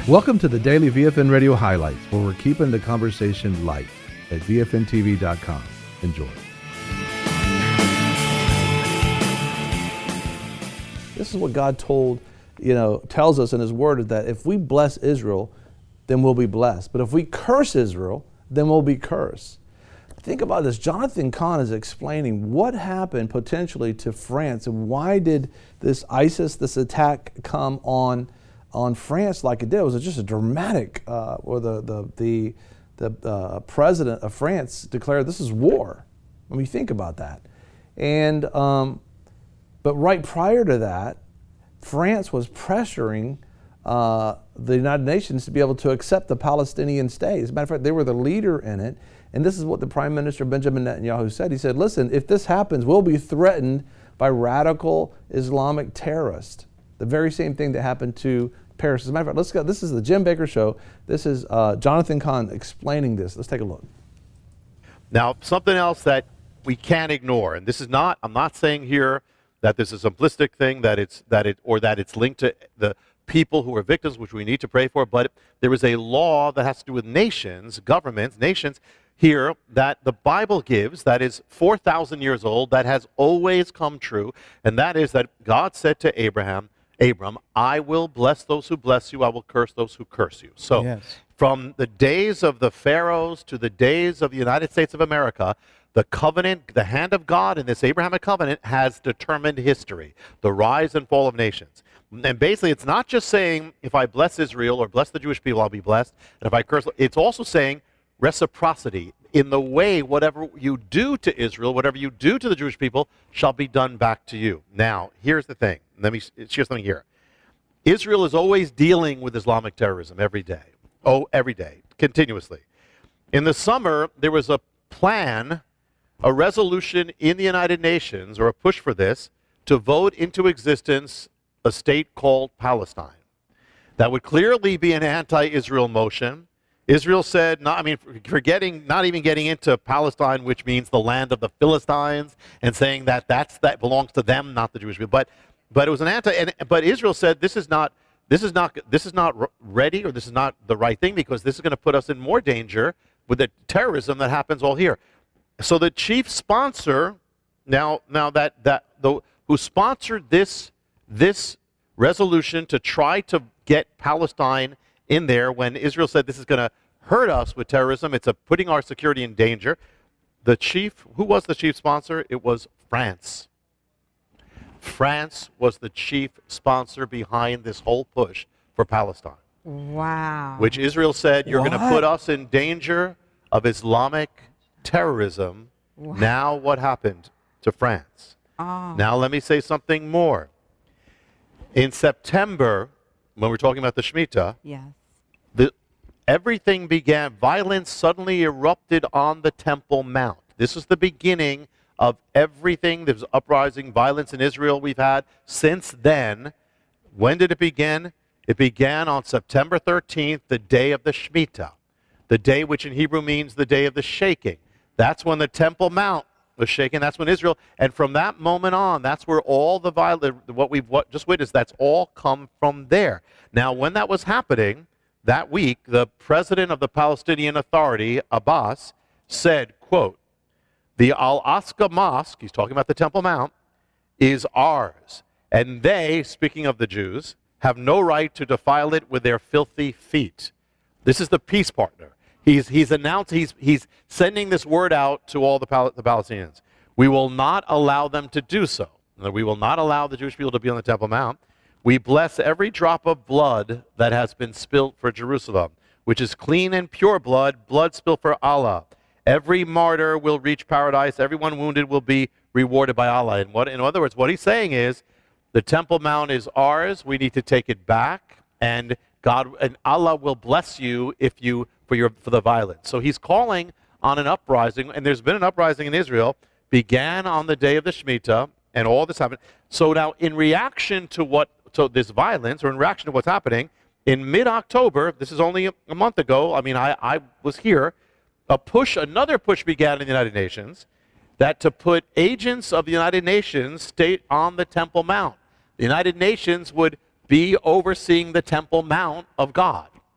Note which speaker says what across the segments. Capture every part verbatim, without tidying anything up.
Speaker 1: Welcome to the Daily V F N Radio Highlights, where we're keeping the conversation light at V F N T V dot com. Enjoy.
Speaker 2: This is what God told, you know, tells us in His Word, is that if we bless Israel, then we'll be blessed. But if we curse Israel, then we'll be cursed. Think about this. Jonathan Cahn is explaining what happened potentially to France and why did this ISIS, this attack come on on France like it did. It was just a dramatic, uh, or the the the, the uh, president of France declared this is war. I mean, think about that. And um, but right prior to that, France was pressuring uh, the United Nations to be able to accept the Palestinian state. As a matter of fact, they were the leader in it. And this is what the Prime Minister Benjamin Netanyahu said. He said, listen, if this happens, we'll be threatened by radical Islamic terrorists. The very same thing that happened to Paris. As a matter of fact, let's go. This is the Jim Baker Show. This is uh, Jonathan Cahn explaining this. Let's take a look.
Speaker 3: Now, something else that we can't ignore, and this is not, I'm not saying here that this is a simplistic thing, that it's, that it, or that it's linked to the people who are victims, which we need to pray for, but there is a law that has to do with nations, governments, nations, here that the Bible gives, that is four thousand years old, that has always come true, and that is that God said to Abraham, Abram, I will bless those who bless you, I will curse those who curse you. So yes. From the days of the pharaohs to the days of the United States of America, the covenant, the hand of God in this Abrahamic covenant has determined history, the rise and fall of nations. And basically, it's not just saying, if I bless Israel or bless the Jewish people, I'll be blessed, and if I curse, it's also saying reciprocity. In the way, whatever you do to Israel, whatever you do to the Jewish people, shall be done back to you. Now, here's the thing. Let me share something here. Israel is always dealing with Islamic terrorism every day. Oh, every day, continuously. In the summer, there was a plan, a resolution in the United Nations, or a push for this, to vote into existence a state called Palestine. That would clearly be an anti-Israel motion. Israel said, not, I mean, forgetting, not even getting into Palestine, which means the land of the Philistines, and saying that that's, that belongs to them, not the Jewish people. But, but it was an anti, and, but Israel said this is not, this is not, this is not ready, or this is not the right thing, because this is going to put us in more danger with the terrorism that happens all here. So the chief sponsor, now, now that that the who sponsored this this resolution to try to get Palestine in there when Israel said this is going to hurt us with terrorism, it's a putting our security in danger. The chief, who was the chief sponsor? It was France. France was the chief sponsor behind this whole push for Palestine.
Speaker 4: Wow.
Speaker 3: Which Israel said, you're
Speaker 2: What?
Speaker 3: going to put us in danger of Islamic terrorism.
Speaker 4: Wow.
Speaker 3: Now what happened to France?
Speaker 4: Oh.
Speaker 3: Now let me say something more. In September, when we're talking about the Shemitah,
Speaker 4: Yes.
Speaker 3: the, everything began, violence suddenly erupted on the Temple Mount. This is the beginning of everything. There's uprising, violence in Israel we've had since then. When did it begin? It began on September thirteenth, the day of the Shemitah, the day which in Hebrew means the day of the shaking. That's when the Temple Mount was shaken. That's when Israel, and from that moment on, that's where all the violence, what we've what, just witnessed, that's all come from there. Now, when that was happening, that week, the president of the Palestinian Authority, Abbas, said, quote, the Al-Aqsa Mosque, he's talking about the Temple Mount, is ours. And they, speaking of the Jews, have no right to defile it with their filthy feet. This is the peace partner. He's, he's announced, he's, he's sending this word out to all the, Pal the Palestinians. We will not allow them to do so. We will not allow the Jewish people to be on the Temple Mount. We bless every drop of blood that has been spilt for Jerusalem, which is clean and pure blood, blood spilled for Allah. Every martyr will reach paradise. Everyone wounded will be rewarded by Allah. And what, in other words, what he's saying is, the Temple Mount is ours. We need to take it back, and God and Allah will bless you if you for your for the violence. So he's calling on an uprising, and there's been an uprising in Israel. Began on the day of the Shemitah, and all this happened. So now, in reaction to what to this violence, or in reaction to what's happening, in mid-October, this is only a, a month ago. I mean, I I was here. A push, another push began in the United Nations, that to put agents of the United Nations stay on the Temple Mount. The United Nations would be overseeing the Temple Mount of God.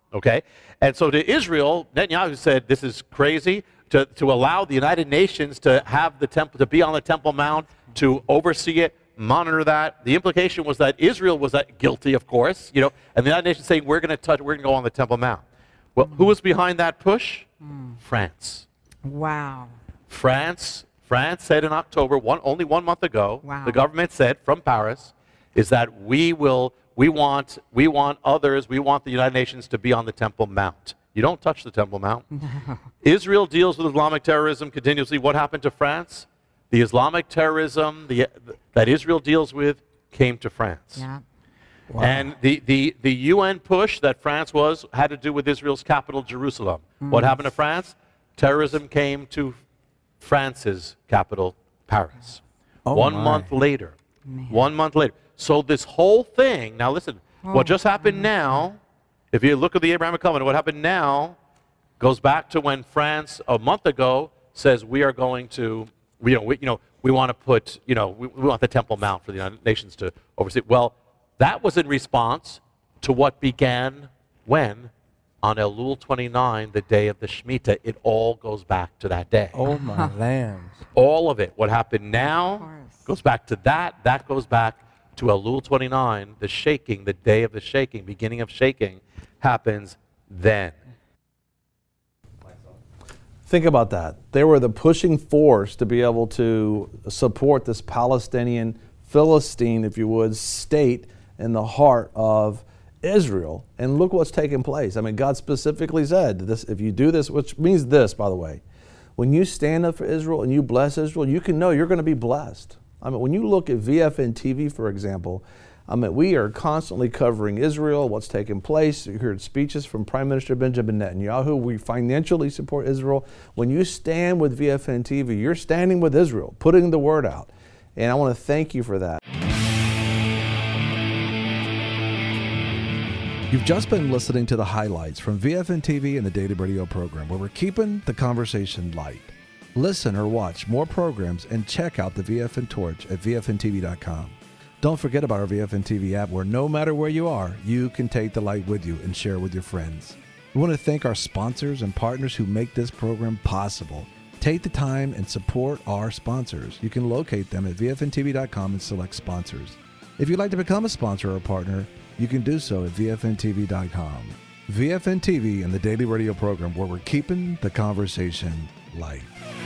Speaker 3: Okay? And so to Israel, Netanyahu said, this is crazy, to, to allow the United Nations to have the temple, to be on the Temple Mount, to oversee it, monitor that. The implication was that Israel was uh, guilty, of course, you know, and the United Nations saying, we're going to touch, we're going to go on the Temple Mount. Well, mm. who was behind that push? Mm. France.
Speaker 4: Wow.
Speaker 3: France, France said in October, one, only one month ago,
Speaker 4: wow.
Speaker 3: the government said from Paris, is that we will, we want, we want others, we want the United Nations to be on the Temple Mount. You don't touch the Temple Mount. Israel deals with Islamic terrorism continuously. What happened to France? The Islamic terrorism the, that Israel deals with came to France.
Speaker 4: Yeah.
Speaker 2: Wow.
Speaker 3: And the, the, the U N push that France was had to do with Israel's capital, Jerusalem. Mm. What happened to France? Terrorism came to France's capital, Paris.
Speaker 2: Oh
Speaker 3: one
Speaker 2: my.
Speaker 3: month later.
Speaker 4: Man.
Speaker 3: One month later. So this whole thing, now listen,
Speaker 4: oh.
Speaker 3: what just happened now, if you look at the Abrahamic covenant, what happened now goes back to when France, a month ago, says we are going to, you know, we, you know, we want to put, you know, we, we want the Temple Mount for the United Nations to oversee. Well, that was in response to what began when? On Elul twenty-nine, the day of the Shemitah. It all goes back to that day.
Speaker 2: Oh, my lambs.
Speaker 3: All of it. What happened now goes back to that. That goes back to Elul twenty-nine, the shaking, the day of the shaking, beginning of shaking, happens then.
Speaker 2: Think about that. They were the pushing force to be able to support this Palestinian, Philistine, if you would, state in the heart of Israel. And look what's taking place. I mean, God specifically said, this, if you do this, which means this, by the way, when you stand up for Israel and you bless Israel, you can know you're going to be blessed. I mean, when you look at V F N T V, for example, I mean, we are constantly covering Israel, what's taking place. You heard speeches from Prime Minister Benjamin Netanyahu. We financially support Israel. When you stand with V F N T V, you're standing with Israel, putting the word out. And I want to thank you for that.
Speaker 1: You've just been listening to the highlights from V F N T V and the Daily Radio program, where we're keeping the conversation light. Listen or watch more programs and check out the V F N Torch at V F N T V dot com. Don't forget about our V F N T V app, where no matter where you are, you can take the light with you and share it with your friends. We want to thank our sponsors and partners who make this program possible. Take the time and support our sponsors. You can locate them at V F N T V dot com and select sponsors. If you'd like to become a sponsor or a partner, you can do so at V F N T V dot com. V F N T V and the Daily Radio program, where we're keeping the conversation light.